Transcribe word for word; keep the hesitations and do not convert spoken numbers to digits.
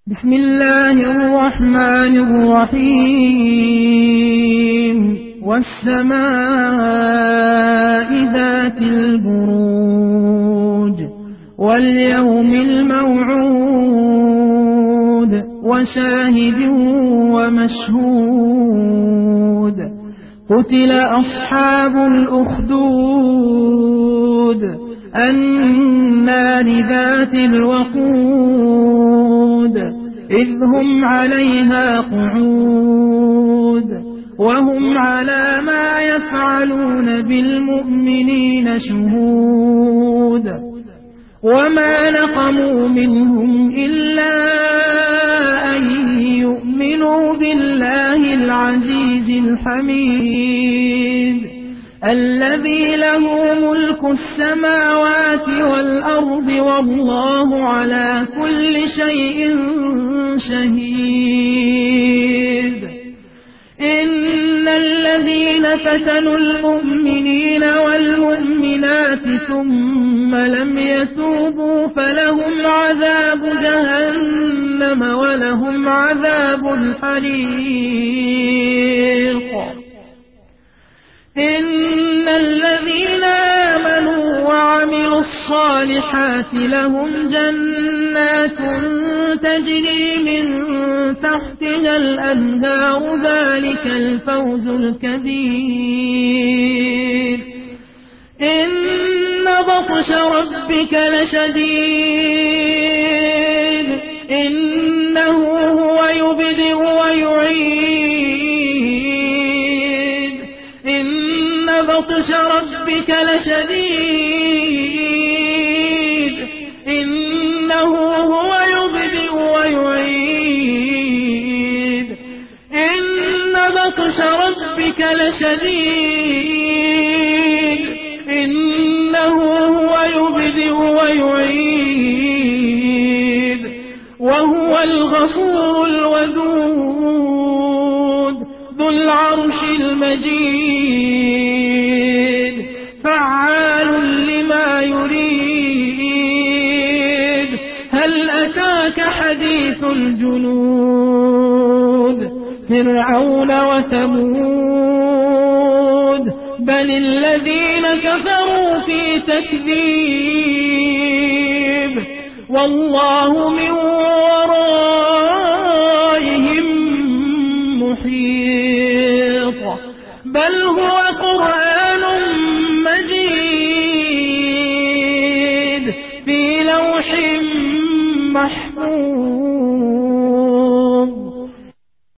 بسم الله الرحمن الرحيم والسماء ذات البروج واليوم الموعود وشاهد ومشهود قتل أصحاب الأخدود النار ذات الوقود إذ هم عليها قعود وهم على ما يفعلون بالمؤمنين شهود وما نقموا منهم إلا أن يؤمنوا بالله العزيز الحميد الذي له ملك السماوات والأرض والله على كل شيء شهيد إن الذين فتنوا المؤمنين والمؤمنات ثم لم يتوبوا فلهم عذاب جهنم ولهم عذاب الحريق إن الذين آمنوا وعملوا الصالحات لهم جنات تجري من تحتها الأنهار ذلك الفوز الكبير إن بطش ربك لشديد إنه هو يبدئ ويعيد إن بطش ربك لشديد إنه هو يبدئ ويعيد إن بطش ربك لشديد إنه هو يبدئ ويعيد وهو الغفور الودود ذو العرش المجيد فعال لما يريد هل أتاك حديث الجنود فرعون وثمود بل الذين كفروا في تكذيب والله من ورائهم محيط بل هو قرآن مجيد في لوح محفوظ.